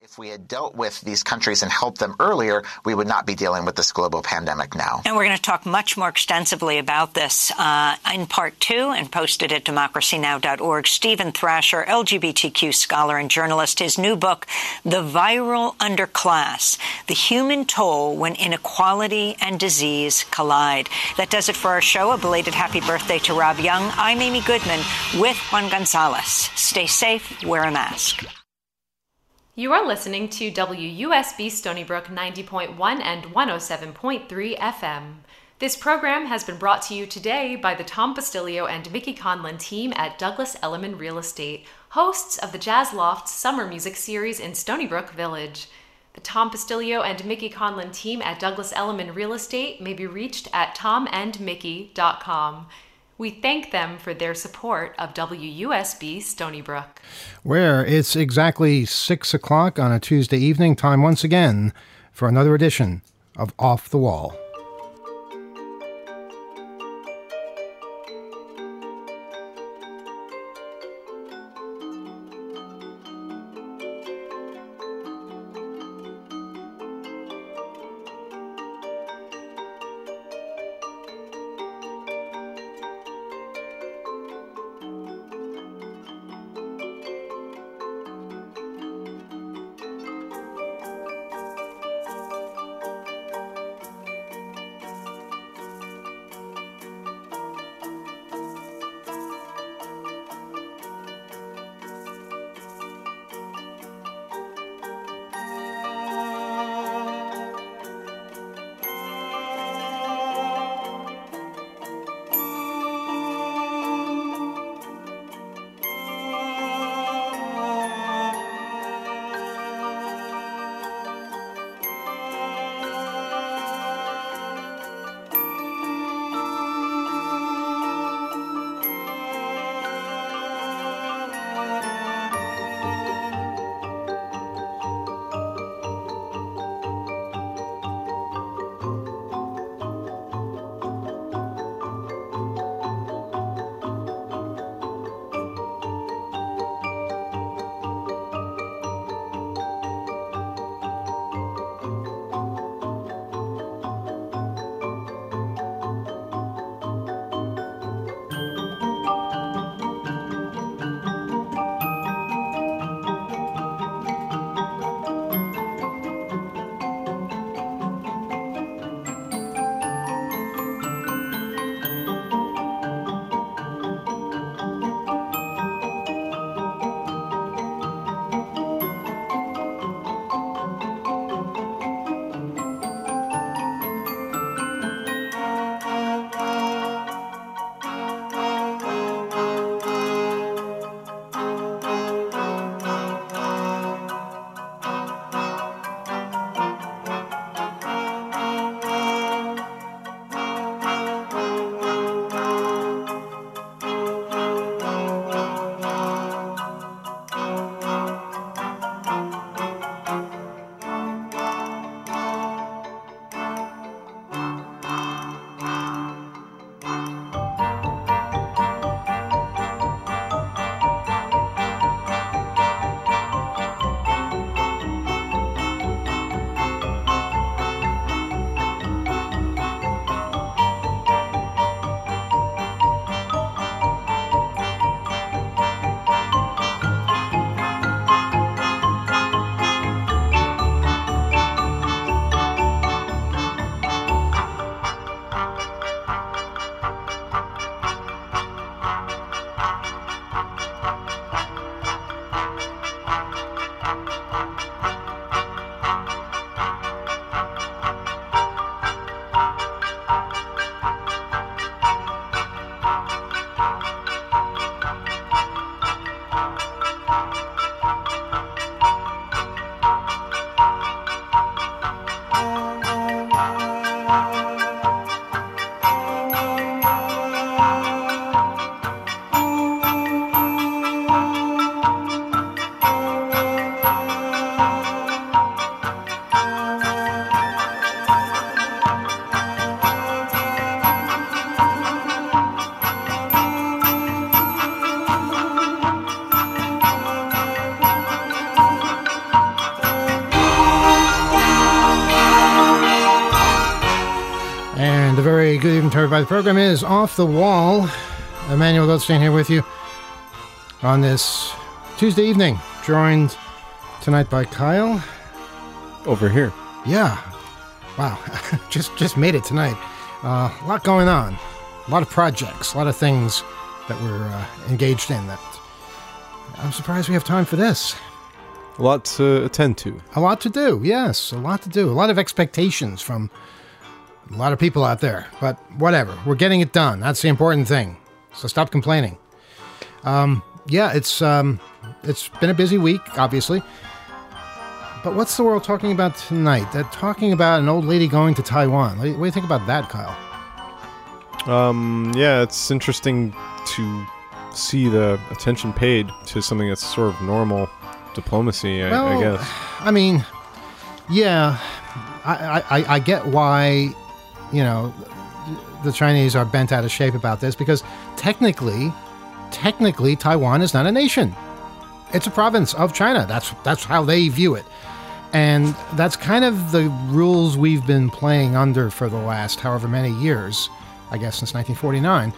If we had dealt with these countries and helped them earlier, we would not be dealing with this global pandemic now. And we're going to talk much more extensively about this in part 2 and posted at democracynow.org. Stephen Thrasher, LGBTQ scholar and journalist, his new book, The Viral Underclass, The Human Toll When Inequality and Disease Collide. That does it for our show. A belated happy birthday to Rob Young. I'm Amy Goodman with Juan Gonzalez. Stay safe, wear a mask. You are listening to WUSB Stony Brook 90.1 and 107.3 FM. This program has been brought to you today by the Tom Bastilio and Mickey Conlon team at Douglas Elliman Real Estate, hosts of the Jazz Loft Summer Music Series in Stony Brook Village. The Tom Bastilio and Mickey Conlon team at Douglas Elliman Real Estate may be reached at tomandmickey.com. We thank them for their support of WUSB Stony Brook. Where it's exactly 6 o'clock on a Tuesday evening, time once again for another edition of Off the Wall. And a very good evening to everybody. The program is Off the Wall. Emmanuel Goldstein here with you on this Tuesday evening, joined tonight by Kyle. Over here. Yeah. Wow. just made it tonight. A lot going on. A lot of projects, a lot of things that we're engaged in that I'm surprised we have time for this. A lot to attend to. A lot to do, yes. A lot to do. A lot of expectations from a lot of people out there. But whatever. We're getting it done. That's the important thing. So stop complaining. Yeah, it's been a busy week, obviously. But what's the world talking about tonight? They're talking about an old lady going to Taiwan. What do you think about that, Kyle? Yeah, it's interesting to see the attention paid to something that's sort of normal diplomacy, I guess. I mean, yeah, I get why, the Chinese are bent out of shape about this, because technically, Taiwan is not a nation. It's a province of China. That's how they view it. And that's kind of the rules we've been playing under for the last however many years, I guess since 1949.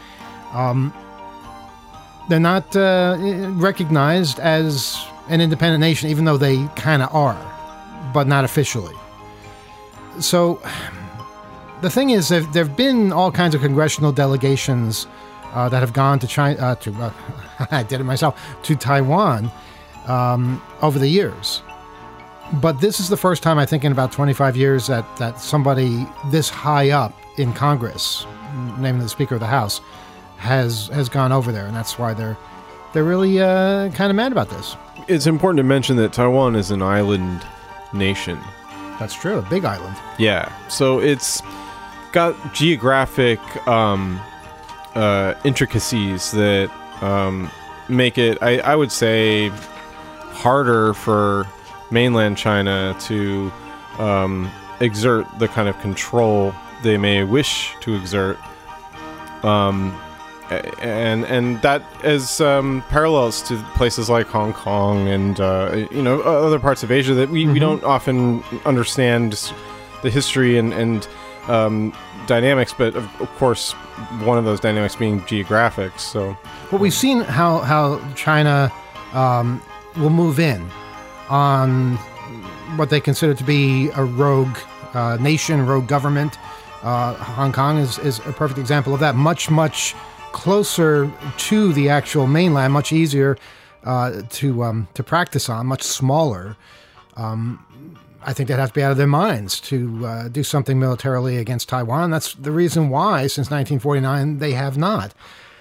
They're not recognized as an independent nation, even though they kind of are, but not officially. So the thing is, there have been all kinds of congressional delegations that have gone to China, I did it myself, to Taiwan over the years. But this is the first time, I think, in about 25 years that somebody this high up in Congress, namely the Speaker of the House, has gone over there, and that's why they're really kind of mad about this. It's important to mention that Taiwan is an island nation. That's true, a big island. Yeah, so it's got geographic intricacies that make it, I would say, harder for mainland China to exert the kind of control they may wish to exert, and that is parallels to places like Hong Kong and other parts of Asia that we don't often understand the history and dynamics, but of course one of those dynamics being geographic. So, well, we've seen how China will move in on what they consider to be a rogue nation, rogue government. Hong Kong is a perfect example of that. Much closer to the actual mainland, much easier to practice on, much smaller. I think they'd have to be out of their minds to do something militarily against Taiwan. That's the reason why, since 1949, they have not.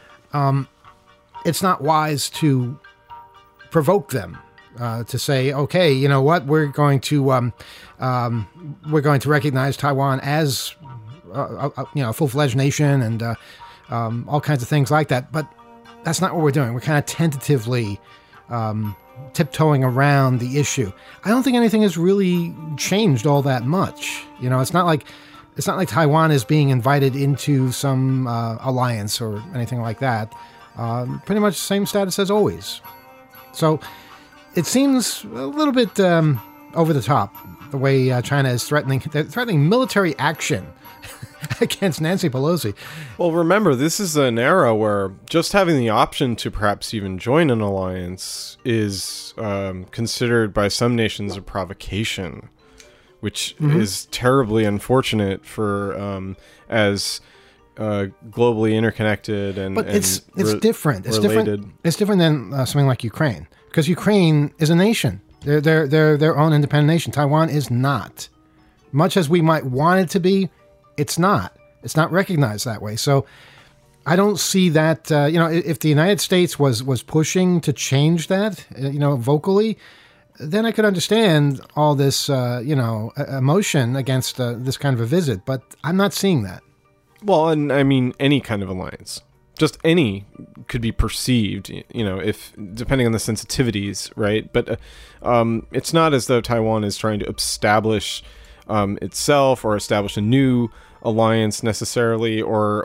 It's not wise to provoke them. To say, okay, you know what, we're going to recognize Taiwan as a full-fledged nation and all kinds of things like that. But that's not what we're doing. We're kind of tentatively tiptoeing around the issue. I don't think anything has really changed all that much. It's not like Taiwan is being invited into some alliance or anything like that. Pretty much the same status as always. So it seems a little bit over the top, the way China is threatening military action against Nancy Pelosi. Well, remember, this is an era where just having the option to perhaps even join an alliance is considered by some nations a provocation, which is terribly unfortunate for as globally interconnected and. But it's different. It's related. different. It's different than something like Ukraine. Because Ukraine is a nation. They're their own independent nation. Taiwan is not. Much as we might want it to be, it's not. It's not recognized that way. So I don't see that, if the United States was pushing to change that, vocally, then I could understand all this, emotion against this kind of a visit. But I'm not seeing that. Well, and I mean, any kind of alliance. Just any could be perceived, if depending on the sensitivities, right? But it's not as though Taiwan is trying to establish itself or establish a new alliance necessarily, or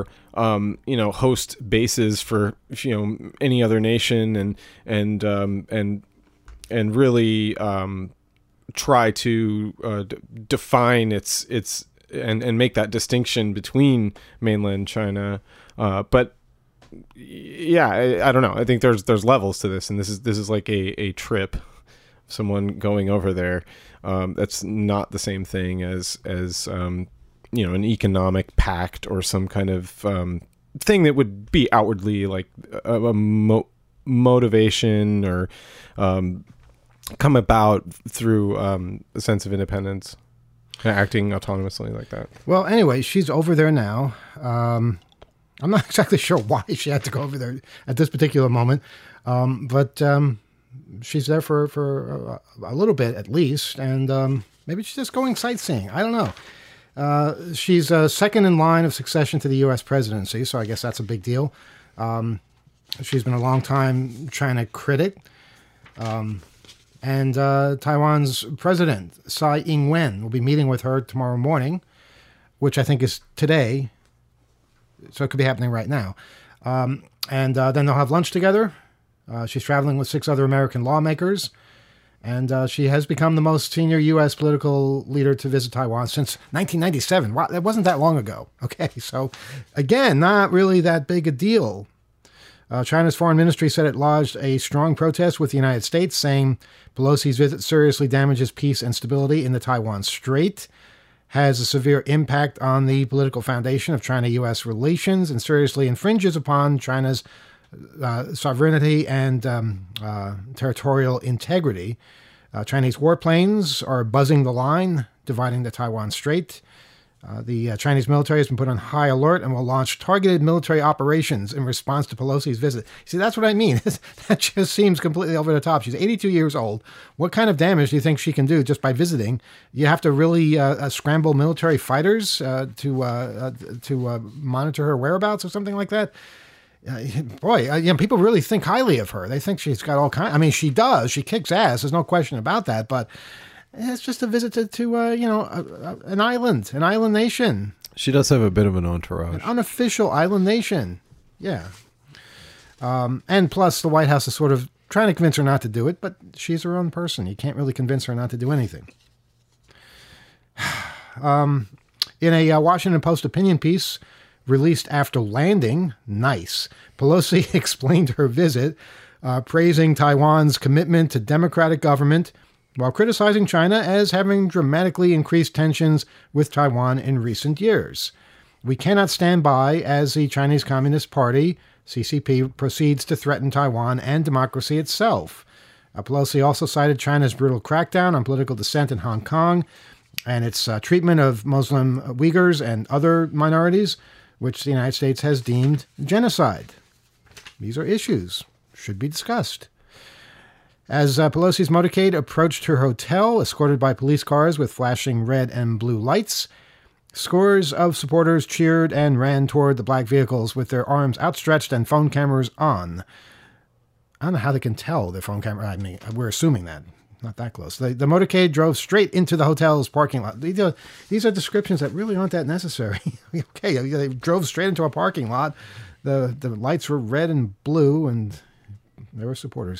host bases for any other nation and really try to define its and make that distinction between mainland China. But yeah, I don't know. I think there's levels to this, and this is like a trip, someone going over there. That's not the same thing as an economic pact or some kind of thing that would be outwardly like a motivation or come about through a sense of independence, acting autonomously like that. Well, anyway, she's over there now. I'm not exactly sure why she had to go over there at this particular moment, but she's there for a little bit at least, and maybe she's just going sightseeing. I don't know. She's second in line of succession to the U.S. presidency, so I guess that's a big deal. She's been a long time China critic. And Taiwan's president, Tsai Ing-wen, will be meeting with her tomorrow morning, which I think is today. So it could be happening right now. And then they'll have lunch together. She's traveling with 6 other American lawmakers. And she has become the most senior U.S. political leader to visit Taiwan since 1997. Wow, that wasn't that long ago. Okay, so again, not really that big a deal. China's foreign ministry said it lodged a strong protest with the United States, saying Pelosi's visit seriously damages peace and stability in the Taiwan Strait, has a severe impact on the political foundation of China-U.S. relations, and seriously infringes upon China's sovereignty and territorial integrity. Chinese warplanes are buzzing the line, dividing the Taiwan Strait. The Chinese military has been put on high alert and will launch targeted military operations in response to Pelosi's visit. See, that's what I mean. That just seems completely over the top. She's 82 years old. What kind of damage do you think she can do just by visiting? You have to really scramble military fighters to monitor her whereabouts or something like that? People really think highly of her. They think she's got all kinds. I mean, she does. She kicks ass. There's no question about that. But it's just a visit to an island nation. She does have a bit of an entourage. An unofficial island nation. Yeah. And plus, the White House is sort of trying to convince her not to do it, but she's her own person. You can't really convince her not to do anything. In a Washington Post opinion piece released after landing, Pelosi explained her visit, praising Taiwan's commitment to democratic government, while criticizing China as having dramatically increased tensions with Taiwan in recent years. We cannot stand by as the Chinese Communist Party, CCP, proceeds to threaten Taiwan and democracy itself. Pelosi also cited China's brutal crackdown on political dissent in Hong Kong and its treatment of Muslim Uyghurs and other minorities, which the United States has deemed genocide. These are issues, should be discussed. As Pelosi's motorcade approached her hotel, escorted by police cars with flashing red and blue lights, scores of supporters cheered and ran toward the black vehicles with their arms outstretched and phone cameras on. I don't know how they can tell their phone camera. I mean, we're assuming that. Not that close. The motorcade drove straight into the hotel's parking lot. These are descriptions that really aren't that necessary. Okay, they drove straight into a parking lot. The lights were red and blue, and there were supporters.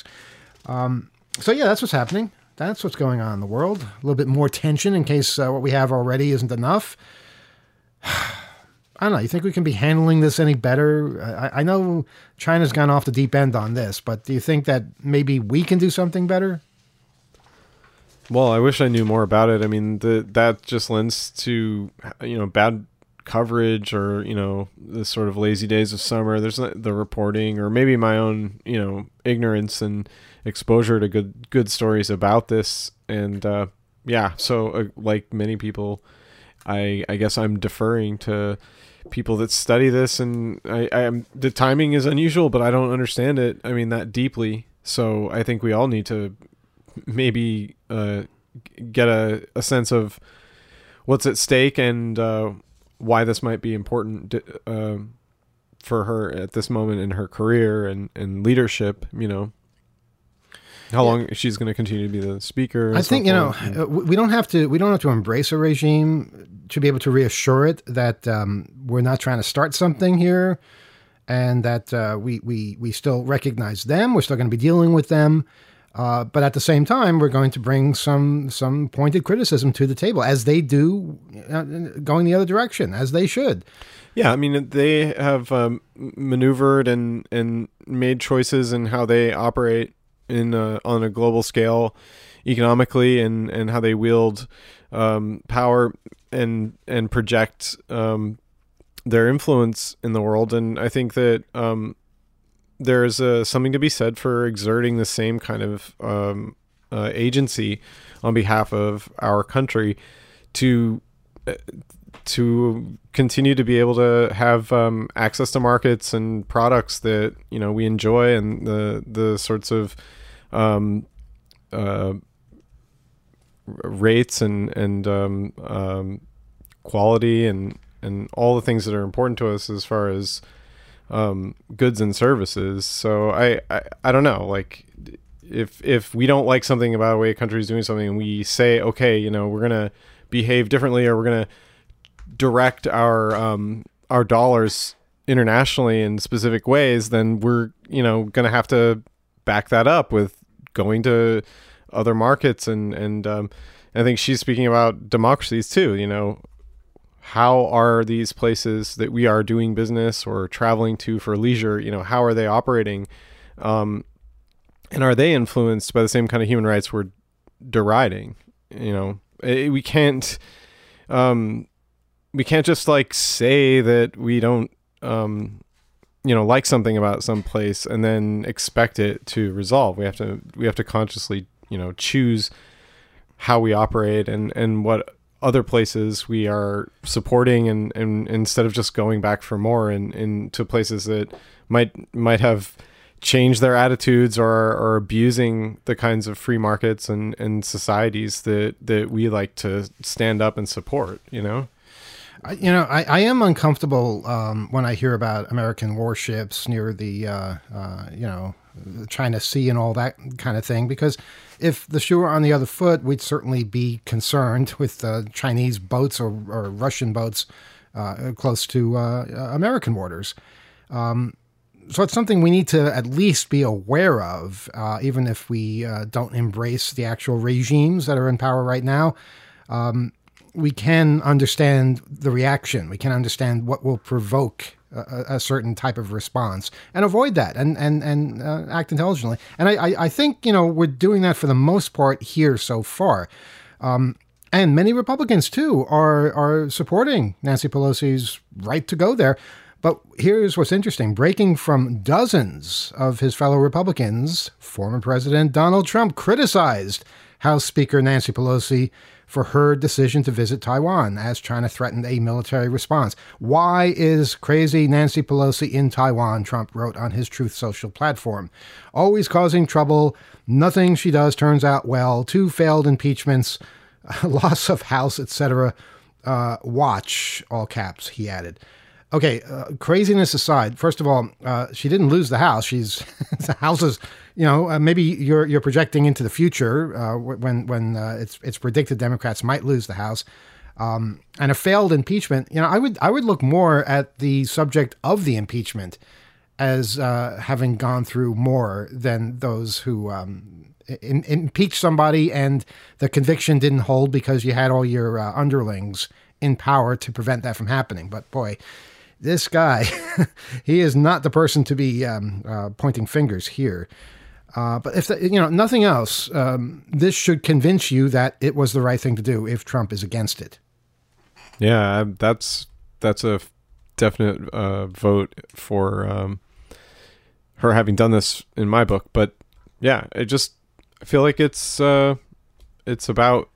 So yeah, that's what's happening. That's what's going on in the world. A little bit more tension in case what we have already isn't enough. I don't know. You think we can be handling this any better? I know China's gone off the deep end on this, but do you think that maybe we can do something better? Well, I wish I knew more about it. I mean, that just lends to, bad coverage or, the sort of lazy days of summer. There's the reporting or maybe my own, ignorance and exposure to good stories about this. And, so like many people, I guess I'm deferring to people that study this, and the timing is unusual, but I don't understand it. I mean, that deeply. So I think we all need to maybe get a sense of what's at stake and why this might be important for her at this moment in her career and leadership. How long she's going to continue to be the speaker. I think we don't have to embrace a regime to be able to reassure it that we're not trying to start something here, and that we still recognize them. We're still going to be dealing with them. But at the same time, we're going to bring some pointed criticism to the table, as they do, going the other direction, as they should. Yeah, I mean, they have maneuvered and made choices in how they operate on a global scale economically, and how they wield power and project their influence in the world. And I think that there's something to be said for exerting the same kind of agency on behalf of our country to continue to be able to have access to markets and products that we enjoy, and the sorts of rates and quality and all the things that are important to us as far as goods and services. So I don't know, like if we don't like something about the way a country is doing something, and we say, okay, we're gonna behave differently, or we're gonna direct our dollars internationally in specific ways, then we're gonna have to back that up with going to other markets. And I think she's speaking about democracies too. How are these places that we are doing business or traveling to for leisure, how are they operating? And are they influenced by the same kind of human rights we're deriding? We can't just like say that we don't, like something about some place and then expect it to resolve. We have to consciously, choose how we operate and what other places we are supporting, and instead of just going back for more and to places that might have changed their attitudes or are abusing the kinds of free markets and societies that we like to stand up and support. I am uncomfortable when I hear about American warships near the China Sea and all that kind of thing, because if the shoe were on the other foot, we'd certainly be concerned with Chinese boats or Russian boats close to American waters. So it's something we need to at least be aware of, even if we don't embrace the actual regimes that are in power right now. We can understand the reaction. We can understand what will provoke a certain type of response and avoid that and act intelligently. And I think, we're doing that for the most part here so far. And many Republicans, too, are supporting Nancy Pelosi's right to go there. But here's what's interesting. Breaking from dozens of his fellow Republicans, former President Donald Trump criticized House Speaker Nancy Pelosi for her decision to visit Taiwan as China threatened a military response. Why is crazy Nancy Pelosi in Taiwan? Trump wrote on his Truth Social platform. Always causing trouble. Nothing she does turns out well. 2 failed impeachments, loss of House, etc. Watch, all caps, he added. Okay, craziness aside, first of all, she didn't lose the House. The House is, maybe you're projecting into the future when it's predicted Democrats might lose the House, and a failed impeachment. I would look more at the subject of the impeachment as having gone through more than those who impeached somebody and the conviction didn't hold because you had all your underlings in power to prevent that from happening. But boy, this guy, he is not the person to be pointing fingers here. But if nothing else, this should convince you that it was the right thing to do if Trump is against it. Yeah, that's a definite vote for her having done this in my book. But yeah, I feel like it's about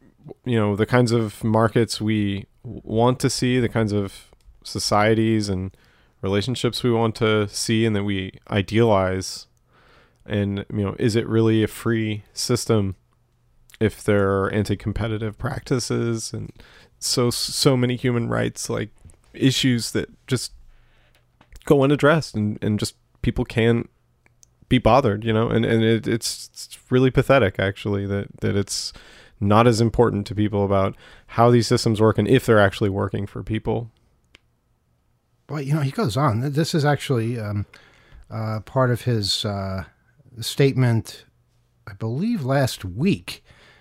the kinds of markets we want to see, the kinds of societies and relationships we want to see and that we idealize. And is it really a free system if there are anti-competitive practices and so many human rights like issues that just go unaddressed and just people can't be bothered, and it's really pathetic actually that it's not as important to people about how these systems work and if they're actually working for people. Well, he goes on. This is actually part of his statement I believe, last week.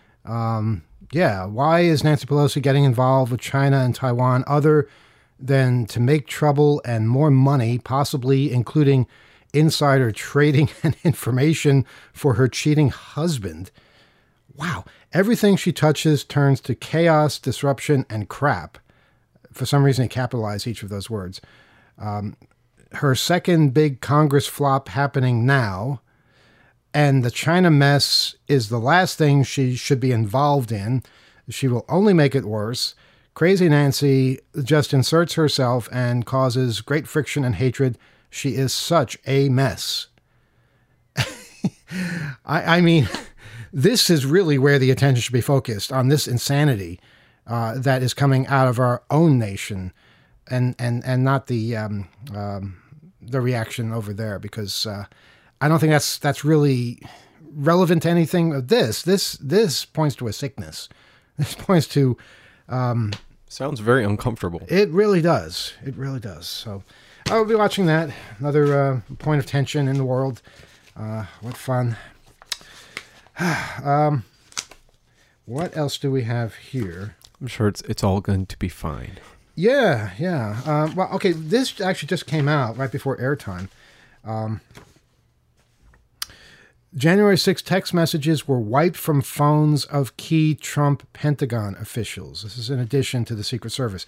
Why is Nancy Pelosi getting involved with China and Taiwan other than to make trouble and more money, possibly including insider trading and information for her cheating husband? Wow. Everything she touches turns to chaos, disruption, and crap. For some reason, he capitalized each of those words. Her second big Congress flop happening now, and the China mess is the last thing she should be involved in. She will only make it worse. Crazy Nancy just inserts herself and causes great friction and hatred. She is such a mess. I mean, this is really where the attention should be focused, on this insanity that is coming out of our own nation, and not the reaction over there, because I don't think that's really relevant to anything of this. This points to a sickness. This points to... Sounds very uncomfortable. It really does. It really does. So I will be watching that. Another point of tension in the world. What fun. What else do we have here? I'm sure it's all going to be fine. Yeah. Well, okay, this actually just came out right before airtime. January 6 text messages were wiped from phones of key Trump Pentagon officials. This is in addition to the Secret Service.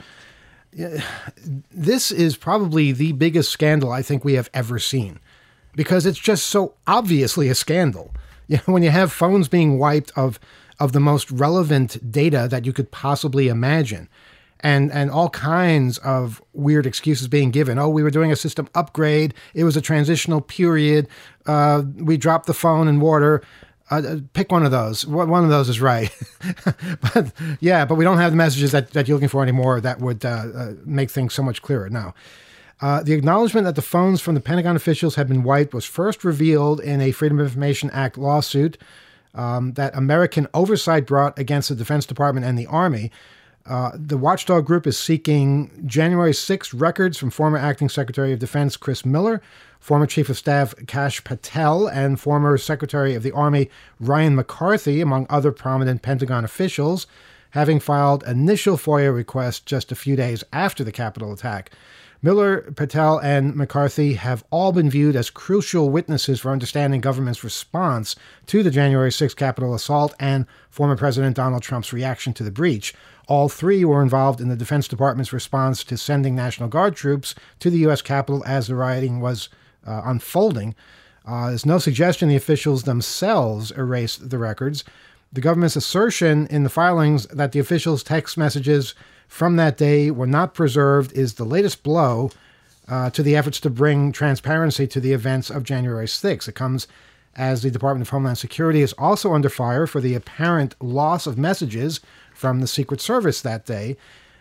This is probably the biggest scandal I think we have ever seen, because it's just so obviously a scandal. You know, when you have phones being wiped of the most relevant data that you could possibly imagine, and all kinds of weird excuses being given. Oh, we were doing a system upgrade. It was a transitional period. We dropped the phone in water. Pick one of those. One of those is right. but we don't have the messages that you're looking for anymore that would make things so much clearer now. The acknowledgement that the phones from the Pentagon officials had been wiped was first revealed in a Freedom of Information Act lawsuit that American Oversight brought against the Defense Department and the Army. The watchdog group is seeking January 6 records from former Acting Secretary of Defense Chris Miller, former Chief of Staff Kash Patel, and former Secretary of the Army Ryan McCarthy, among other prominent Pentagon officials, having filed initial FOIA requests just a few days after the Capitol attack. Miller, Patel, and McCarthy have all been viewed as crucial witnesses for understanding government's response to the January 6 Capitol assault and former President Donald Trump's reaction to the breach. All three were involved in the Defense Department's response to sending National Guard troops to the U.S. Capitol as the rioting was unfolding. There's no suggestion the officials themselves erased the records. The government's assertion in the filings that the officials' text messages from that day were not preserved is the latest blow to the efforts to bring transparency to the events of January 6. It comes as the Department of Homeland Security is also under fire for the apparent loss of messages from the Secret Service that day.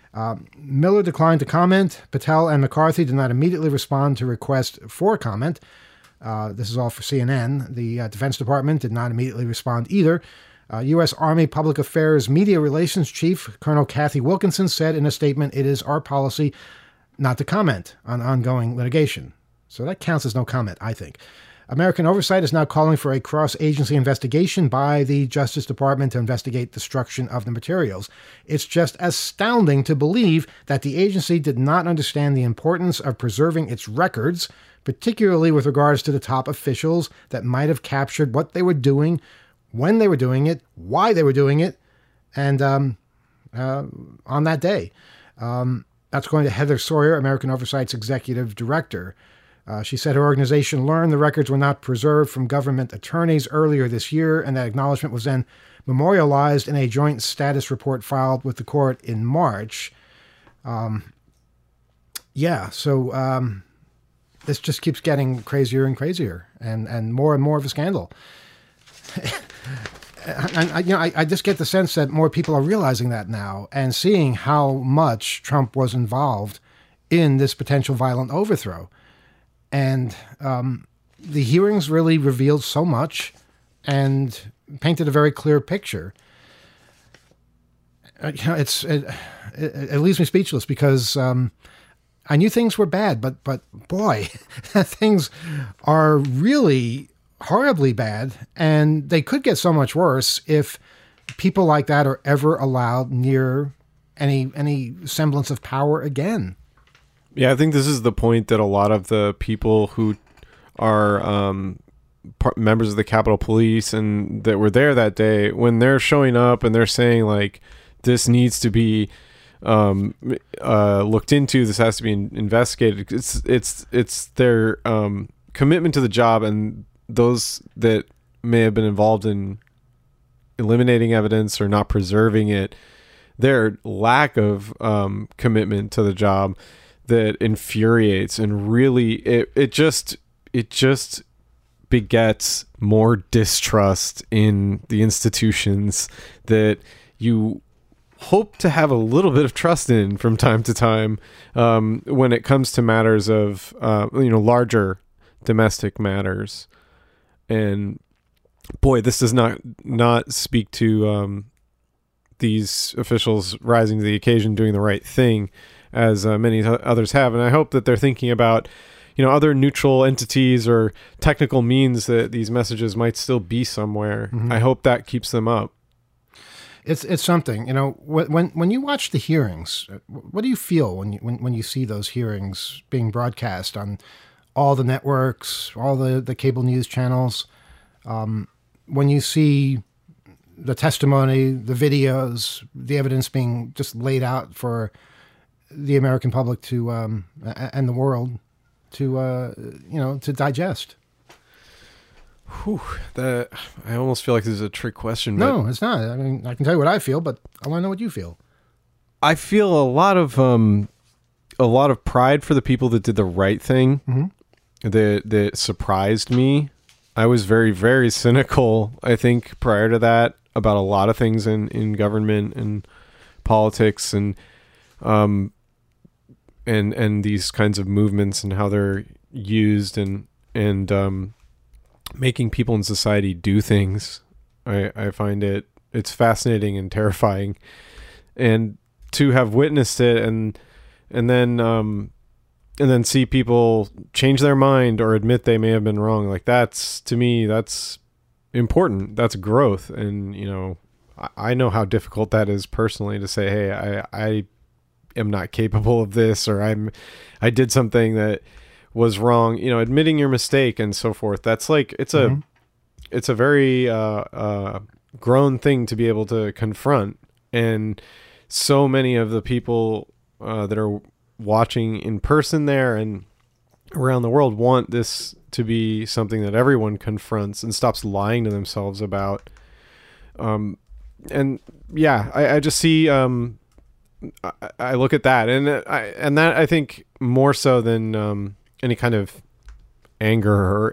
Miller declined to comment. Patel and McCarthy did not immediately respond to requests for comment. This is all for CNN. The Defense Department did not immediately respond either. U.S. Army Public Affairs Media Relations Chief Colonel Kathy Wilkinson said in a statement, "It is our policy not to comment on ongoing litigation." So that counts as no comment, I think. American Oversight is now calling for a cross-agency investigation by the Justice Department to investigate destruction of the materials. It's just astounding to believe that the agency did not understand the importance of preserving its records, particularly with regards to the top officials that might have captured what they were doing, when they were doing it, why they were doing it, and on that day. That's going to Heather Sawyer, American Oversight's executive director. She said her organization learned the records were not preserved from government attorneys earlier this year, and that acknowledgement was then memorialized in a joint status report filed with the court in March. So this just keeps getting crazier and crazier, and more of a scandal. I just get the sense that more people are realizing that now and seeing how much Trump was involved in this potential violent overthrow. And the hearings really revealed so much and painted a very clear picture. It leaves me speechless because I knew things were bad, but boy, things are really horribly bad, and they could get so much worse if people like that are ever allowed near any semblance of power again. Yeah, I think this is the point that a lot of the people who are members of the Capitol Police and that were there that day, when they're showing up and they're saying like, this needs to be looked into, this has to be investigated. It's their commitment to the job, and those that may have been involved in eliminating evidence or not preserving it, their lack of commitment to the job that infuriates, and really it just begets more distrust in the institutions that you hope to have a little bit of trust in from time to time when it comes to matters of larger domestic matters. And boy, this does not speak to these officials rising to the occasion, doing the right thing, as many others have. And I hope that they're thinking about other neutral entities or technical means that these messages might still be somewhere. Mm-hmm. I hope that keeps them up. It's something, when you watch the hearings, what do you feel when you see those hearings being broadcast on all the networks, all the cable news channels? When you see the testimony, the videos, the evidence being just laid out for the American public to and the world to digest. Whew, that I almost feel like this is a trick question. No, it's not. I mean, I can tell you what I feel, but I want to know what you feel. I feel a lot of pride for the people that did the right thing. Mm-hmm. That surprised me. I was very, very cynical, I think, prior to that about a lot of things in government and politics and these kinds of movements and how they're used and making people in society do things. I find it's fascinating and terrifying, and to have witnessed it and then see people change their mind or admit they may have been wrong. Like that's important. That's growth. And, I know how difficult that is personally to say, hey, I am not capable of this, or I did something that was wrong, admitting your mistake and so forth. That's like, it's a very grown thing to be able to confront. And so many of the people that are watching in person there and around the world want this to be something that everyone confronts and stops lying to themselves about. And yeah, I just see, I look at that and that I think more so than any kind of anger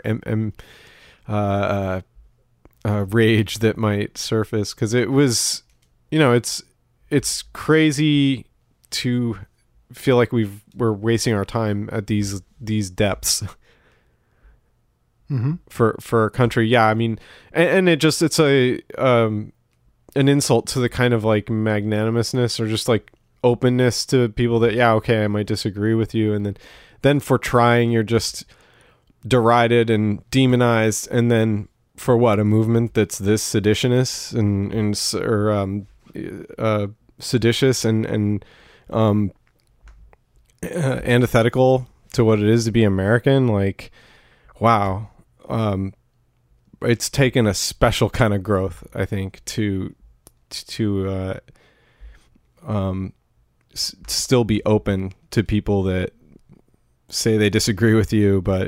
or rage that might surface, because it was, it's crazy to feel like we're wasting our time at these depths. Mm-hmm. for a country. Yeah, I mean, and it's an insult to the kind of like magnanimousness or just like openness to people that, yeah, okay, I might disagree with you, and then for trying, you're just derided and demonized, and then for what, a movement that's this seditious and seditious and antithetical to what it is to be American. Like, wow. It's taken a special kind of growth, I think, to still be open to people that say they disagree with you, but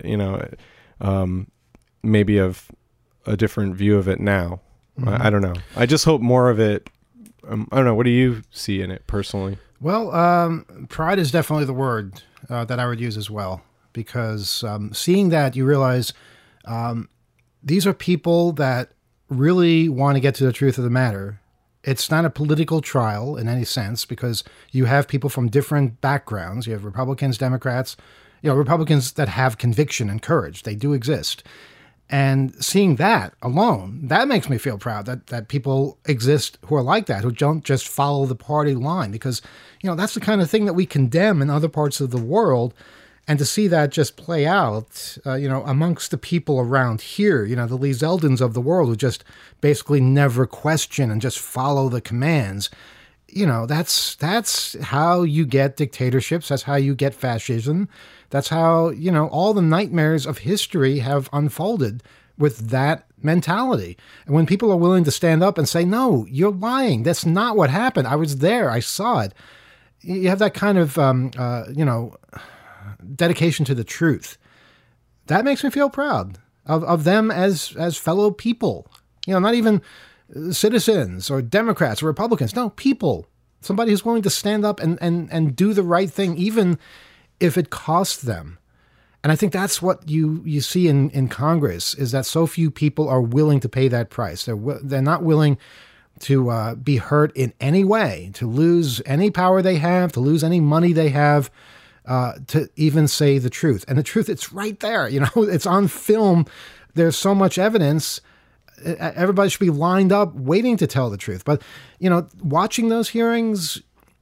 maybe of a different view of it now. Mm-hmm. I don't know. I just hope more of it. I don't know. What do you see in it personally? Well, pride is definitely the word that I would use as well, because seeing that, you realize these are people that really want to get to the truth of the matter. It's not a political trial in any sense, because you have people from different backgrounds. You have Republicans, Democrats, Republicans that have conviction and courage. They do exist. And seeing that alone, that makes me feel proud that people exist who are like that, who don't just follow the party line, because, that's the kind of thing that we condemn in other parts of the world. And to see that just play out, amongst the people around here, the Lee Zeldins of the world who just basically never question and just follow the commands, that's how you get dictatorships. That's how you get fascism. That's how, all the nightmares of history have unfolded with that mentality. And when people are willing to stand up and say, no, you're lying. That's not what happened. I was there. I saw it. You have that kind of, dedication to the truth. That makes me feel proud of them as fellow people. Not even citizens or Democrats or Republicans. No, people. Somebody who's willing to stand up and do the right thing, even if it costs them. And I think that's what you see in Congress, is that so few people are willing to pay that price. They're not willing to be hurt in any way, to lose any power they have, to lose any money they have, to even say the truth. And the truth, it's right there. It's on film. There's so much evidence. Everybody should be lined up waiting to tell the truth. But, watching those hearings,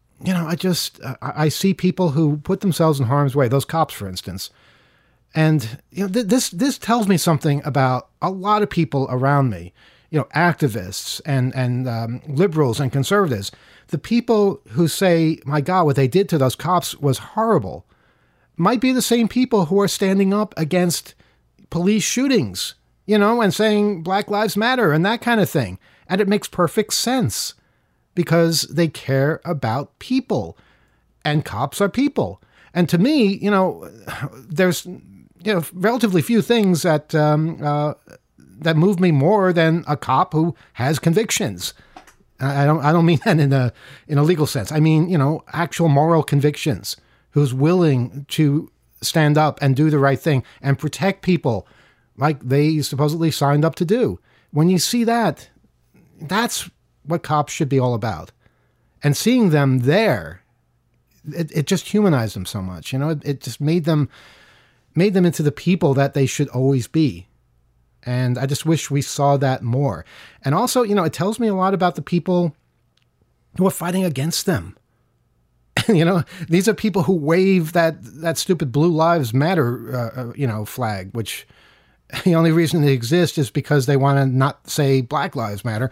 I see people who put themselves in harm's way, those cops, for instance. And, this tells me something about a lot of people around me, activists and liberals and conservatives. The people who say, my God, what they did to those cops was horrible, might be the same people who are standing up against police shootings, and saying Black Lives Matter and that kind of thing. And it makes perfect sense because they care about people, and cops are people. And to me, there's, relatively few things that that move me more than a cop who has convictions. I don't mean that in a legal sense. I mean, actual moral convictions, who's willing to stand up and do the right thing and protect people like they supposedly signed up to do. When you see that, that's what cops should be all about. And seeing them there, it just humanized them so much. It just made them into the people that they should always be. And I just wish we saw that more. And also, it tells me a lot about the people who are fighting against them. These are people who wave that stupid Blue Lives Matter, flag, which the only reason they exist is because they want to not say Black Lives Matter.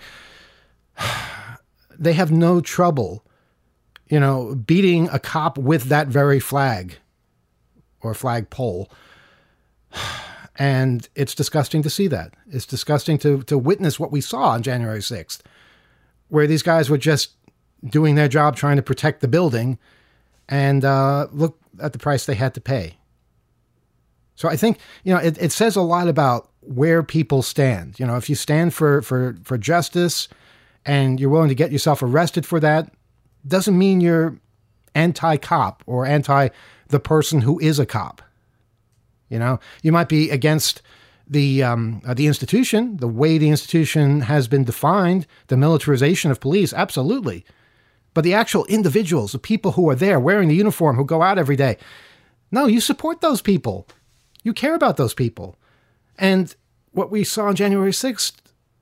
They have no trouble, beating a cop with that very flag or flagpole. And it's disgusting to see that. It's disgusting to witness what we saw on January 6th, where these guys were just doing their job, trying to protect the building, and look at the price they had to pay. So I think, it says a lot about where people stand. If you stand for justice and you're willing to get yourself arrested for that, doesn't mean you're anti-cop or anti the person who is a cop. You might be against the institution, the way the institution has been defined, the militarization of police, absolutely. But the actual individuals, the people who are there wearing the uniform, who go out every day, no, you support those people. You care about those people. And what we saw on January 6th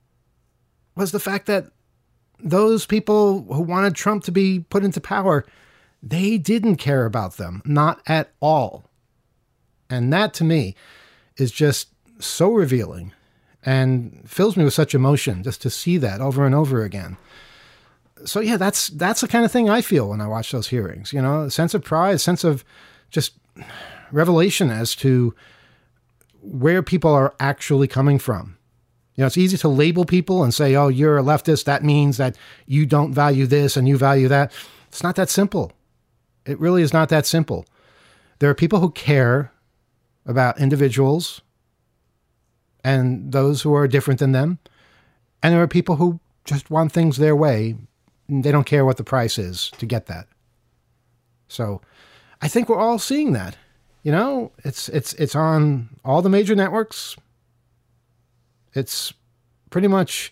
was the fact that those people who wanted Trump to be put into power, they didn't care about them, not at all. And that, to me, is just so revealing and fills me with such emotion just to see that over and over again. So, yeah, that's the kind of thing I feel when I watch those hearings. A sense of pride, a sense of just revelation as to where people are actually coming from. It's easy to label people and say, oh, you're a leftist. That means that you don't value this and you value that. It's not that simple. It really is not that simple. There are people who care about individuals and those who are different than them. And there are people who just want things their way. And they don't care what the price is to get that. So I think we're all seeing that. It's on all the major networks. It's pretty much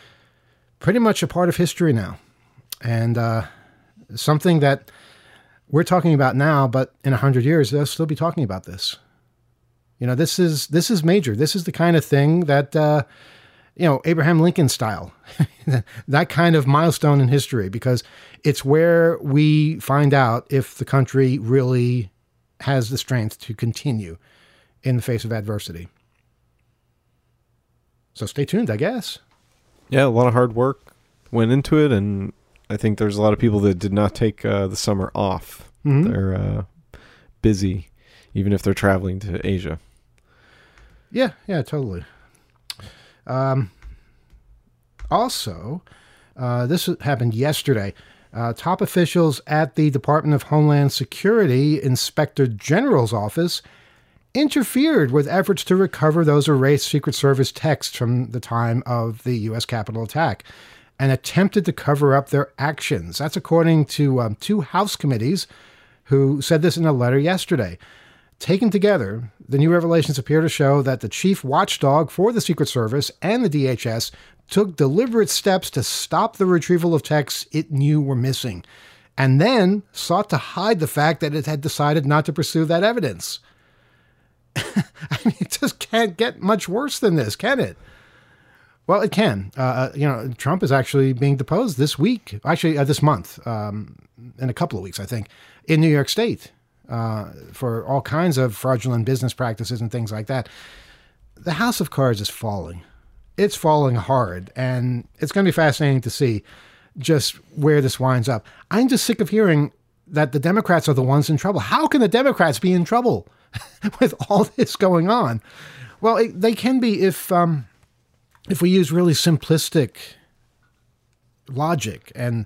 a part of history now. And something that we're talking about now, but in 100 years, they'll still be talking about this. This is major. This is the kind of thing that, Abraham Lincoln style, that kind of milestone in history, because it's where we find out if the country really has the strength to continue in the face of adversity. So stay tuned, I guess. Yeah, a lot of hard work went into it, and I think there's a lot of people that did not take the summer off. Mm-hmm. They're busy, even if they're traveling to Asia. Yeah, totally. Also, this happened yesterday. Top officials at the Department of Homeland Security Inspector General's office interfered with efforts to recover those erased Secret Service texts from the time of the U.S. Capitol attack and attempted to cover up their actions. That's according to two House committees who said this in a letter yesterday. Taken together, the new revelations appear to show that the chief watchdog for the Secret Service and the DHS took deliberate steps to stop the retrieval of texts it knew were missing, and then sought to hide the fact that it had decided not to pursue that evidence. I mean, it just can't get much worse than this, can it? Well, it can. Trump is actually being deposed this week, this month, in a couple of weeks, I think, in New York State for all kinds of fraudulent business practices and things like that. The house of cards is falling. It's falling hard, and it's going to be fascinating to see just where this winds up. I'm just sick of hearing that the Democrats are the ones in trouble. How can the Democrats be in trouble with all this going on? Well, they can be if we use really simplistic logic and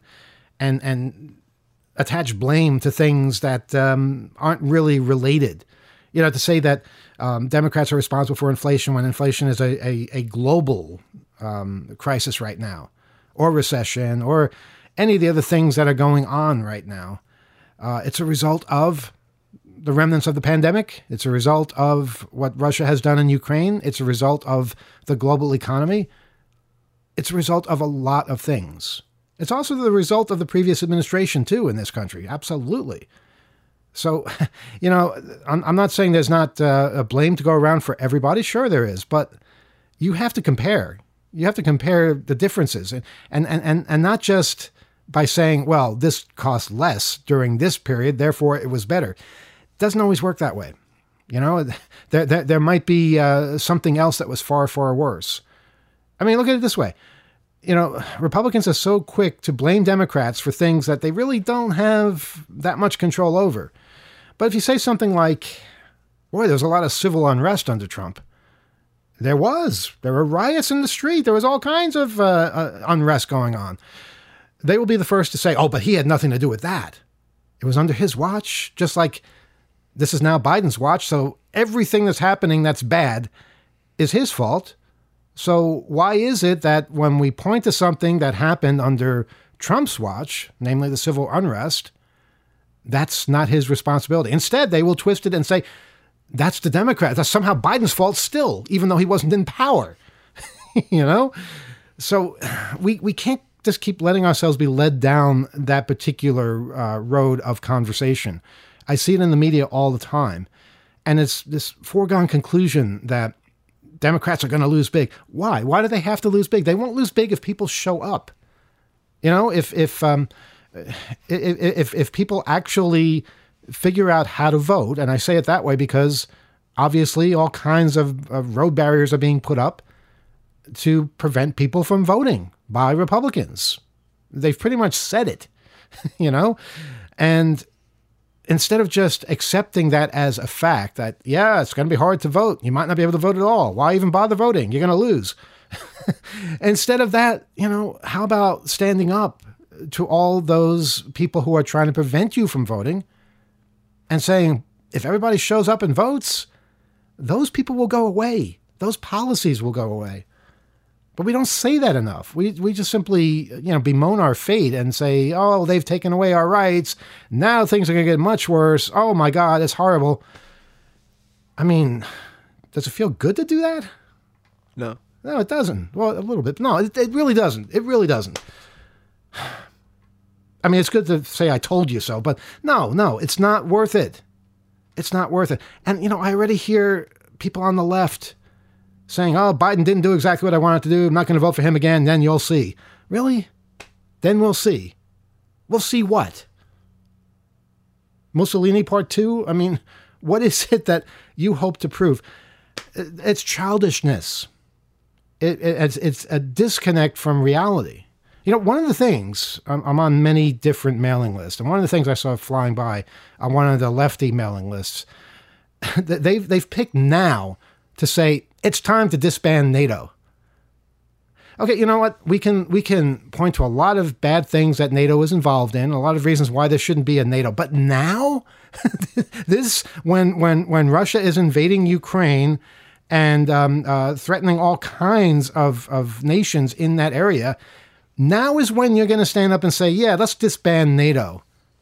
attach blame to things that aren't really related. You know, to say that Democrats are responsible for inflation when inflation is a global crisis right now, or recession, or any of the other things that are going on right now. It's a result of the remnants of the pandemic. It's a result of what Russia has done in Ukraine. It's a result of the global economy. It's a result of a lot of things. It's also the result of the previous administration, too, in this country. Absolutely. So, you know, I'm not saying there's not a blame to go around for everybody. Sure there is, but you have to compare. You have to compare the differences and not just by saying, well, this cost less during this period, therefore it was better. It doesn't always work that way. You know, there might be something else that was far, far worse. I mean, look at it this way. You know, Republicans are so quick to blame Democrats for things that they really don't have that much control over. But if you say something like, boy, there's a lot of civil unrest under Trump. There were riots in the street. There was all kinds of unrest going on. They will be the first to say, oh, but he had nothing to do with that. It was under his watch, just like this is now Biden's watch. So everything that's happening that's bad is his fault. So why is it that when we point to something that happened under Trump's watch, namely the civil unrest, that's not his responsibility? Instead, they will twist it and say, that's the Democrats. That's somehow Biden's fault still, even though he wasn't in power. You know? So we can't just keep letting ourselves be led down that particular road of conversation. I see it in the media all the time. And it's this foregone conclusion that Democrats are going to lose big. Why? Why do they have to lose big? They won't lose big if people show up. You know, if people actually figure out how to vote, and I say it that way because obviously all kinds of road barriers are being put up to prevent people from voting by Republicans. They've pretty much said it, you know, and instead of just accepting that as a fact that, yeah, it's going to be hard to vote. You might not be able to vote at all. Why even bother voting? You're going to lose. Instead of that, you know, how about standing up to all those people who are trying to prevent you from voting and saying, if everybody shows up and votes, those people will go away. Those policies will go away. But we don't say that enough. We just simply, you know, bemoan our fate and say, oh, they've taken away our rights. Now things are going to get much worse. Oh, my God, it's horrible. I mean, does it feel good to do that? No. No, it doesn't. Well, a little bit. No, it really doesn't. It really doesn't. I mean, it's good to say I told you so, but no, it's not worth it. It's not worth it. And, you know, I already hear people on the left saying, oh, Biden didn't do exactly what I wanted to do. I'm not going to vote for him again. Then you'll see. Really? Then we'll see. We'll see what? Mussolini Part 2? I mean, What is it that you hope to prove? It's childishness. It's a disconnect from reality. One of the things, I'm on many different mailing lists, and one of the things I saw flying by on one of the lefty mailing lists, they've picked now to say it's time to disband NATO. Okay, you know what? We can point to a lot of bad things that NATO is involved in, a lot of reasons why there shouldn't be a NATO. But now, this when Russia is invading Ukraine and threatening all kinds of nations in that area, now is when you're going to stand up and say, yeah, let's disband NATO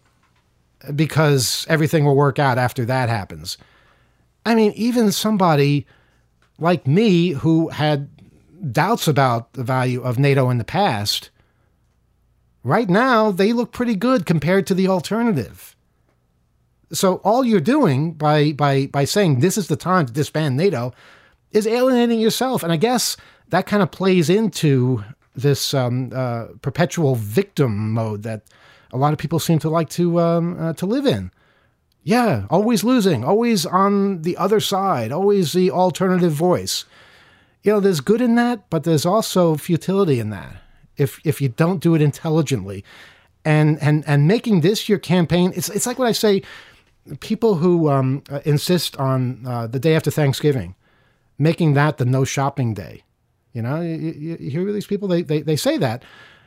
because everything will work out after that happens. I mean, even somebody like me who had doubts about the value of NATO in the past, right now they look pretty good compared to the alternative. So all you're doing by saying this is the time to disband NATO is alienating yourself. And I guess that kind of plays into this perpetual victim mode that a lot of people seem to like to live in. Yeah, always losing, always on the other side, always the alternative voice. There's good in that, but there's also futility in that if you don't do it intelligently. And making this your campaign, it's like what I say, people who insist on the day after Thanksgiving, making that the no shopping day. You hear these people, they say that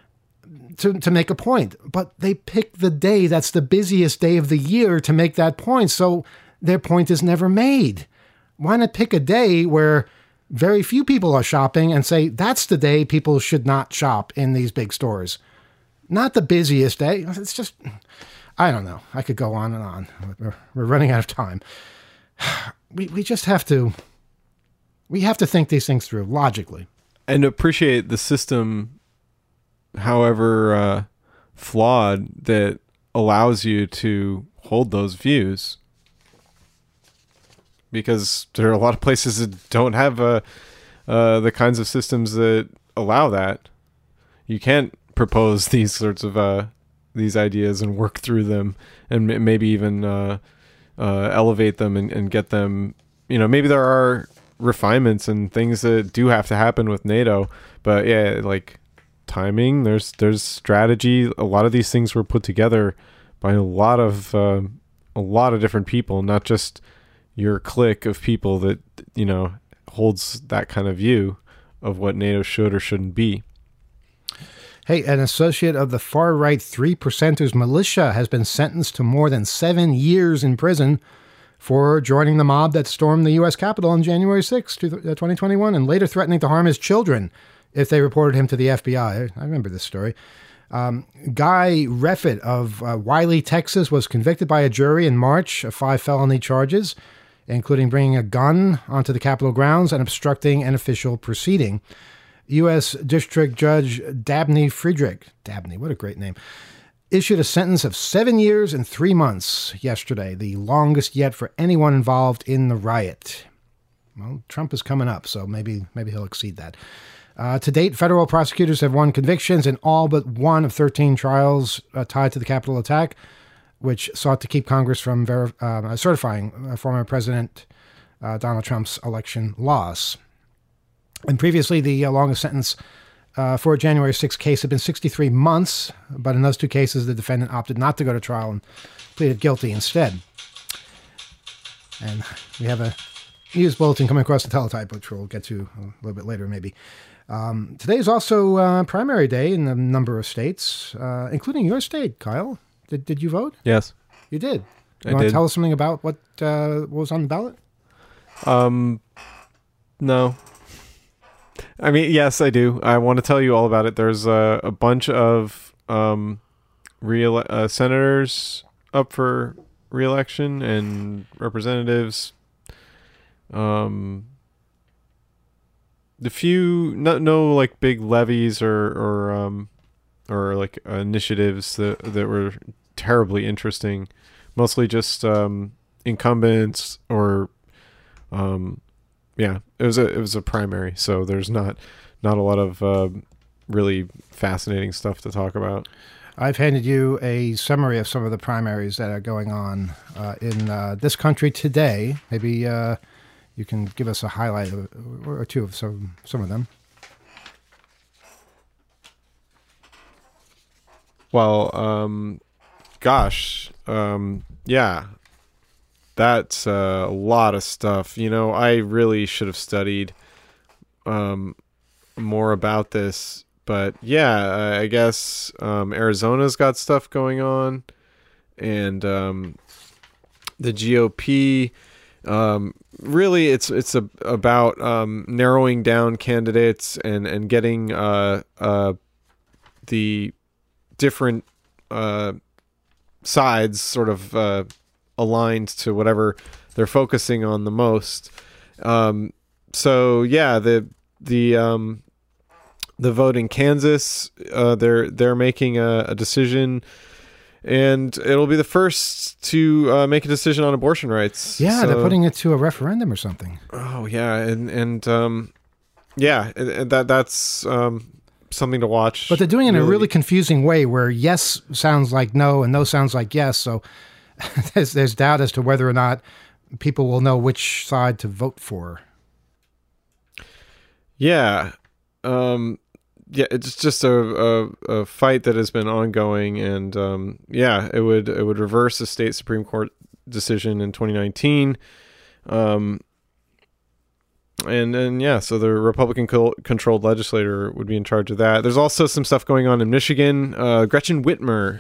to make a point, but they pick the day that's the busiest day of the year to make that point, so their point is never made. Why not pick a day where very few people are shopping and say that's the day people should not shop in these big stores? Not the busiest day. It's just, I don't know. I could go on and on. We're running out of time. We just have to, think these things through logically. And appreciate the system, however flawed, that allows you to hold those views. Because there are a lot of places that don't have the kinds of systems that allow that. You can't propose these sorts of these ideas and work through them, and maybe even elevate them and get them. Maybe there are refinements and things that do have to happen with NATO, but yeah, like timing. There's strategy. A lot of these things were put together by a lot of different people, not just your clique of people that, holds that kind of view of what NATO should or shouldn't be. Hey, an associate of the far-right Three Percenters militia has been sentenced to more than 7 years in prison for joining the mob that stormed the U.S. Capitol on January 6, 2021, and later threatening to harm his children if they reported him to the FBI. I remember this story. Guy Reffitt of Wiley, Texas, was convicted by a jury in March of 5 felony charges, including bringing a gun onto the Capitol grounds and obstructing an official proceeding. U.S. District Judge Dabney Friedrich, Dabney, what a great name, issued a sentence of 7 years and 3 months yesterday, the longest yet for anyone involved in the riot. Well, Trump is coming up, so maybe he'll exceed that. To date, federal prosecutors have won convictions in all but one of 13 trials tied to the Capitol attack, which sought to keep Congress from certifying former President Donald Trump's election loss. And previously, the longest sentence for a January 6th case had been 63 months, but in those two cases, the defendant opted not to go to trial and pleaded guilty instead. And we have a news bulletin coming across the teletype, which we'll get to a little bit later, maybe. Today is also primary day in a number of states, including your state, Kyle. Did you vote? Yes. You did. You want to tell us something about what was on the ballot? No. I mean, yes, I do. I want to tell you all about it. There's a bunch of senators up for re-election and representatives. The few, no like big levies or like initiatives that were terribly interesting. Mostly just incumbents or yeah, it was a primary, so there's not a lot of really fascinating stuff to talk about. I've handed you a summary of some of the primaries that are going on in this country today. Maybe you can give us a highlight or two of some of them. Well, yeah, that's a lot of stuff. I really should have studied more about this. But yeah, I guess Arizona's got stuff going on, and the GOP. Really, it's about narrowing down candidates and getting the different sides sort of aligned to whatever they're focusing on the most. So yeah, the vote in Kansas, they're making a decision, and it'll be the first to make a decision on abortion rights. Yeah, they're putting it to a referendum or something. Oh yeah, and that's something to watch. But they're doing it in a really confusing way, where yes sounds like no and no sounds like yes. So there's doubt as to whether or not people will know which side to vote for. Yeah. Yeah, it's just a fight that has been ongoing, and it would reverse the state Supreme Court decision in 2019, and so the Republican controlled legislator would be in charge of that. There's also some stuff going on in Michigan. Gretchen Whitmer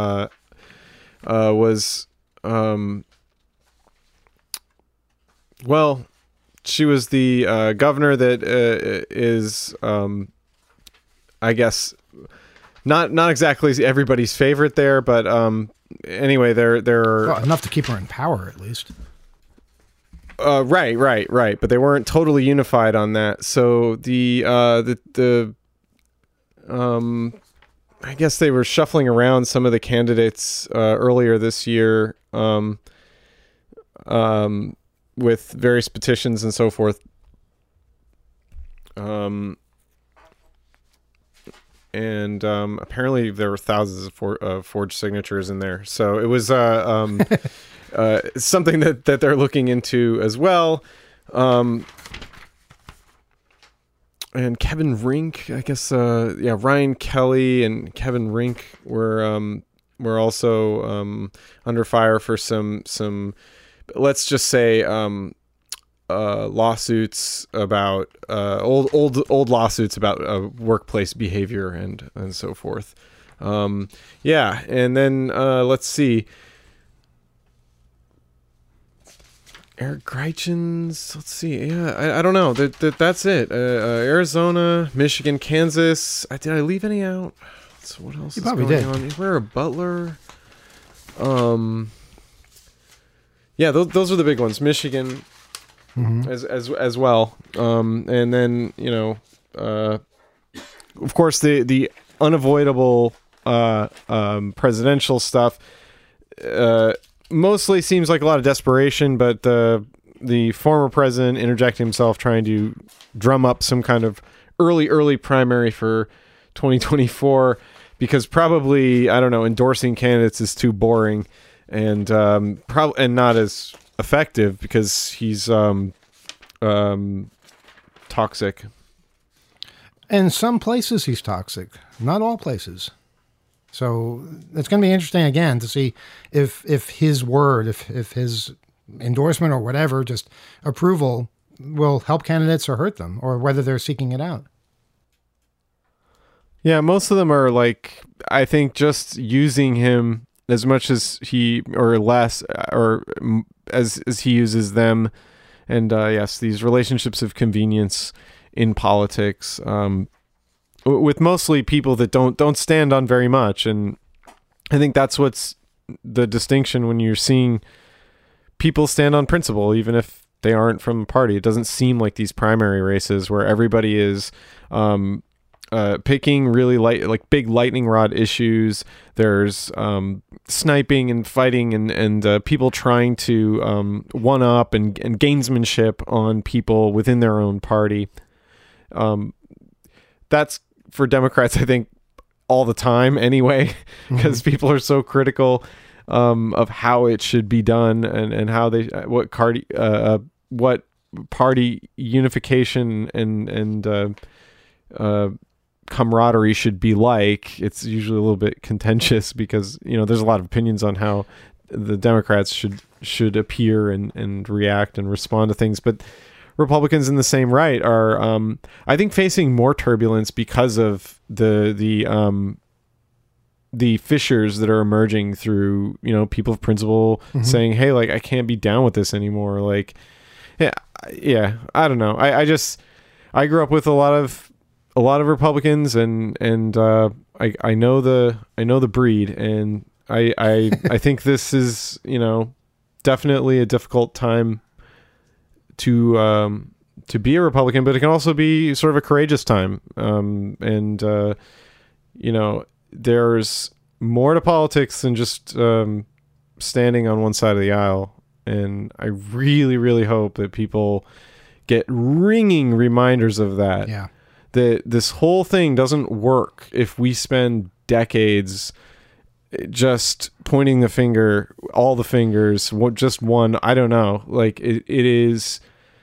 was she was the governor that is. I guess not exactly everybody's favorite there, but anyway, there are enough to keep her in power at least. Right. But they weren't totally unified on that. So I guess they were shuffling around some of the candidates earlier this year with various petitions and so forth. And apparently there were thousands of forged signatures in there. So it was something that they're looking into as well. And Kevin Rink, I guess, Ryan Kelly and Kevin Rink were also under fire for some let's just say lawsuits about old lawsuits about workplace behavior and so forth. And then let's see, Eric Greitens. Let's see. Yeah, I don't know. That's it. Arizona, Michigan, Kansas. Did I leave any out? So what else is going on? Is there a Butler? Yeah, those are the big ones. Michigan. Mm-hmm. As well, and then of course the unavoidable presidential stuff. Mostly seems like a lot of desperation, but the former president interjecting himself, trying to drum up some kind of early primary for 2024, because probably, I don't know, endorsing candidates is too boring, and probably not as effective because he's toxic. In some places he's toxic, not all places. So it's going to be interesting again to see if his word, if his endorsement or whatever, just approval, will help candidates or hurt them, or whether they're seeking it out. Yeah, most of them are I think just using him as much as or less, or as he uses them. And yes, these relationships of convenience in politics, with mostly people that don't stand on very much. And I think that's what's the distinction when you're seeing people stand on principle, even if they aren't from a party. It doesn't seem like these primary races where everybody is picking really big lightning rod issues. There's sniping and fighting and people trying to one up and gamesmanship on people within their own party. That's, for Democrats, I think, all the time anyway, because people are so critical of how it should be done and how they what party unification and camaraderie should be like. It's usually a little bit contentious because there's a lot of opinions on how the Democrats should appear and react and respond to things, but Republicans in the same right are I think facing more turbulence because of the fissures that are emerging through people of principle saying, hey, like, I can't be down with this anymore. Like, yeah, I don't know. I grew up with a lot of Republicans and I know the breed, and I think this is definitely a difficult time to be a Republican, but it can also be sort of a courageous time. There's more to politics than just standing on one side of the aisle. And I really, really hope that people get ringing reminders of that. Yeah. That this whole thing doesn't work if we spend decades just pointing the finger, all the fingers, just one. I don't know. Like it is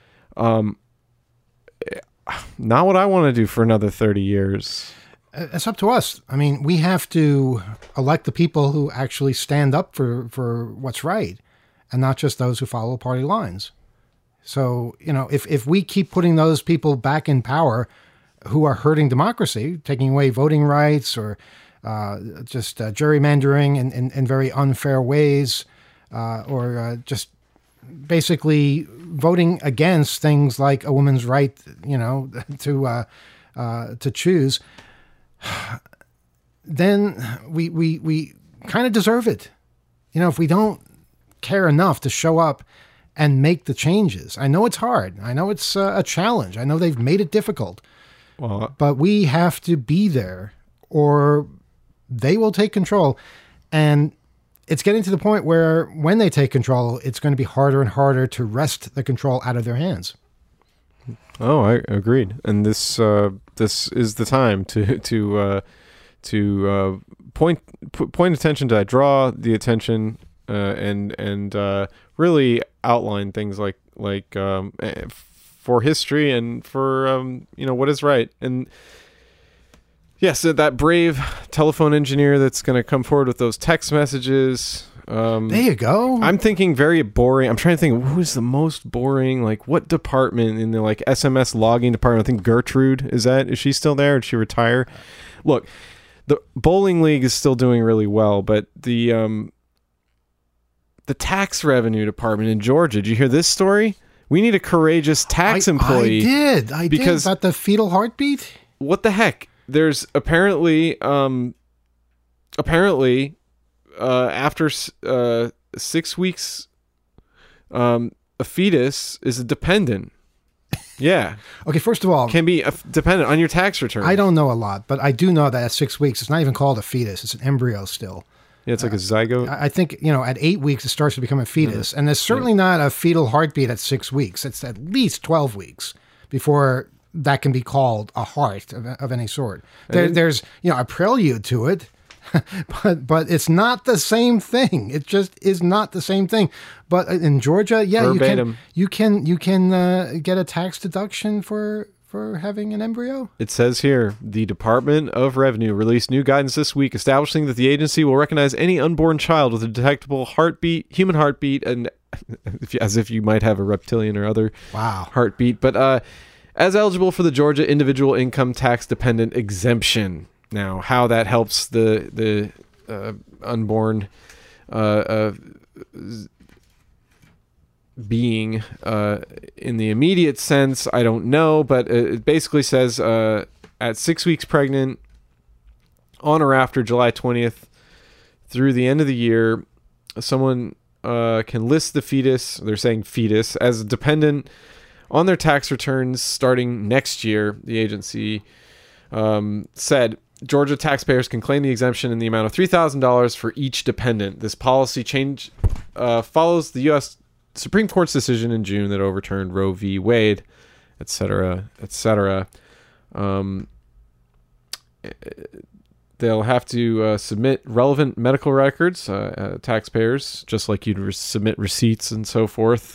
not what I want to do for another 30 years. It's up to us. I mean, we have to elect the people who actually stand up for what's right, and not just those who follow party lines. So, if we keep putting those people back in power who are hurting democracy, taking away voting rights or just gerrymandering in very unfair ways, or just basically voting against things like a woman's right, to choose, then we kind of deserve it. If we don't care enough to show up and make the changes. I know it's hard. I know it's a challenge. I know they've made it difficult. Well, but we have to be there or they will take control. And it's getting to the point where when they take control, it's going to be harder and harder to wrest the control out of their hands. Oh, I agreed. And this is the time to point attention to that, draw the attention, and really outline things like for history and for what is right. And yes, that brave telephone engineer that's going to come forward with those text messages. There you go. I'm thinking very boring. I'm trying to think who is the most boring. Like what department in the SMS logging department? I think Gertrude is she still there? Did she retire? Look, the bowling league is still doing really well, but the tax revenue department in Georgia. Did you hear this story? We need a courageous tax employee. I did. About the fetal heartbeat. What the heck? There's apparently after 6 weeks, a fetus is a dependent. Yeah. Okay, first of all, can be dependent on your tax return. I don't know a lot, but I do know that at 6 weeks, it's not even called a fetus. It's an embryo still. Yeah, it's like a zygote. I think, at 8 weeks, it starts to become a fetus. And there's certainly not a fetal heartbeat at 6 weeks. It's at least 12 weeks before that can be called a heart of any sort. There's, a prelude to it, but it's not the same thing. It just is not the same thing. But in Georgia, yeah, verbatim. you can get a tax deduction for having an embryo? It says here, the Department of Revenue released new guidance this week establishing that the agency will recognize any unborn child with a detectable human heartbeat, and as if you might have a reptilian or other heartbeat, but as eligible for the Georgia individual income tax dependent exemption. Now, how that helps the unborn being in the immediate sense, I don't know, but it basically says at 6 weeks pregnant, on or after July 20th through the end of the year, someone can list the fetus, they're saying fetus, as a dependent on their tax returns starting next year. The agency said Georgia taxpayers can claim the exemption in the amount of $3,000 for each dependent. This policy change follows the U.S. Supreme Court's decision in June that overturned Roe v. Wade, et cetera, et cetera. they'll have to submit relevant medical records, taxpayers, just like you'd submit receipts and so forth,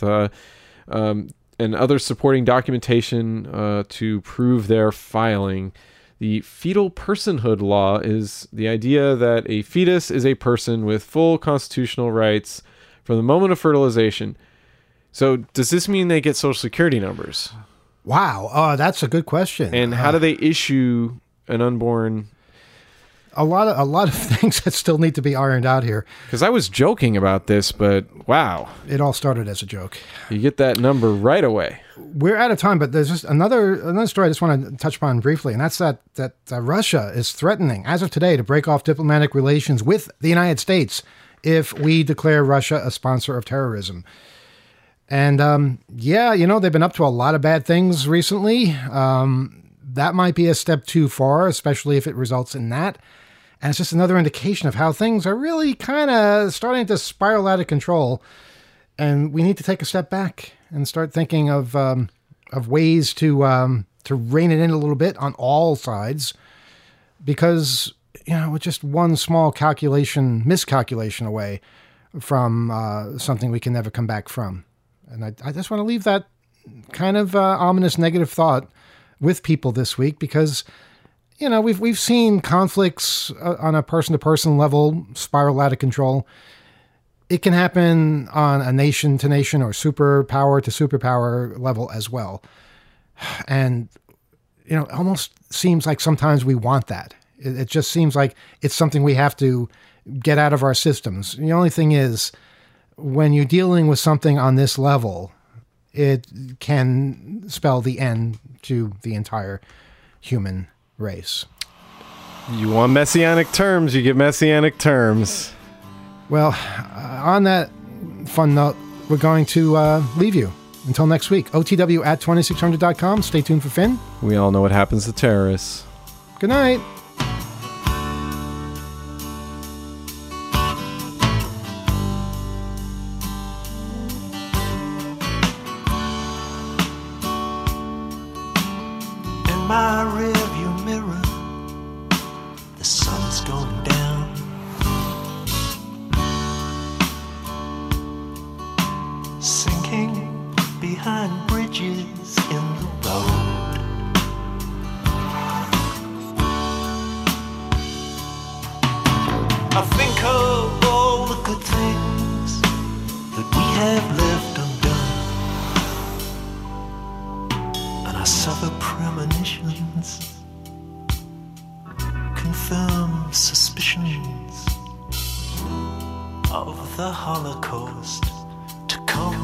and other supporting documentation to prove their filing. The fetal personhood law is the idea that a fetus is a person with full constitutional rights from the moment of fertilization. So does this mean they get Social Security numbers? Wow, that's a good question. And how do they issue an unborn? A lot of things that still need to be ironed out here. Because I was joking about this, but wow. It all started as a joke. You get that number right away. We're out of time, but there's just another story I just want to touch upon briefly, and that's that Russia is threatening, as of today, to break off diplomatic relations with the United States if we declare Russia a sponsor of terrorism. And they've been up to a lot of bad things recently. That might be a step too far, especially if it results in that. And it's just another indication of how things are really kind of starting to spiral out of control. And we need to take a step back and start thinking of ways to rein it in a little bit on all sides. Because, with just one small miscalculation away from something we can never come back from. And I just want to leave that kind of ominous negative thought with people this week, because we've seen conflicts on a person-to-person level spiral out of control. It can happen on a nation-to-nation or superpower-to-superpower level as well. And it almost seems like sometimes we want that. It just seems like it's something we have to get out of our systems. The only thing is, when you're dealing with something on this level, it can spell the end to the entire human race. You want messianic terms, you get messianic terms. Well, on that fun note, we're going to leave you. Until next week, OTW at 2600.com. Stay tuned for Finn. We all know what happens to terrorists. Good night. My rearview mirror, the sun's going down. Sinking behind bridges in the road. I think of all the good things that we have left undone, and I suffer premonitions, confirm suspicions of the Holocaust to come.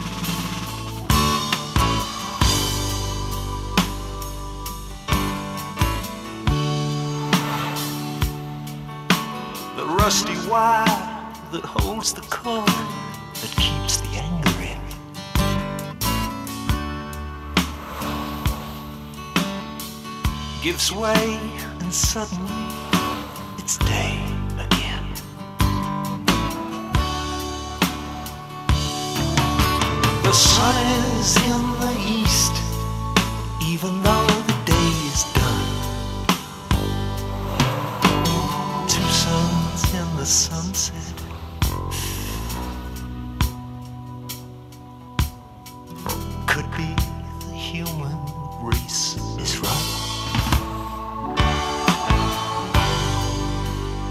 The rusty wire that holds the cord that keeps the anger in. Gives way, and suddenly it's day again. The sun is in the east, even though the day is done. Two suns in the sunset. Could be the human race is right.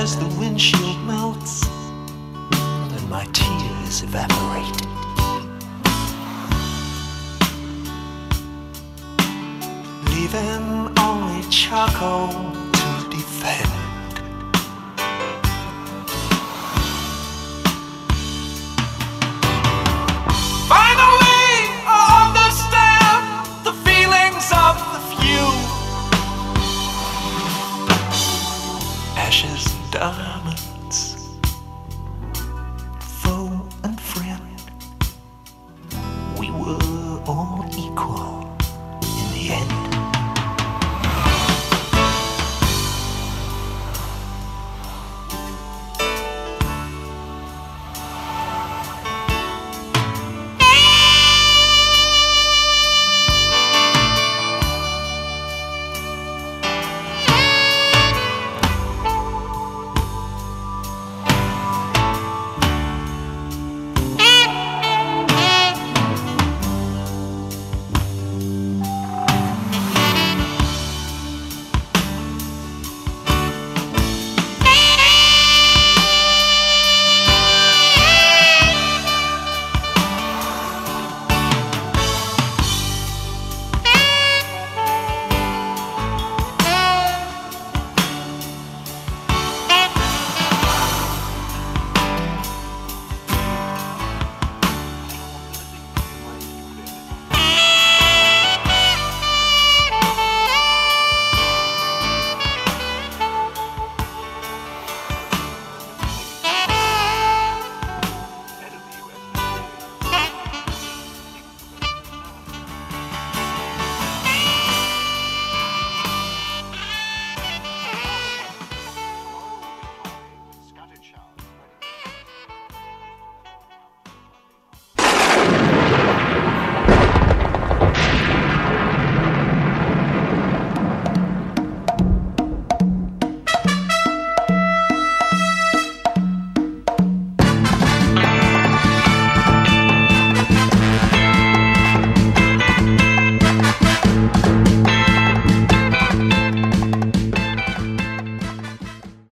as the windshield melts and my tears evaporate. Leaving only charcoal to defend.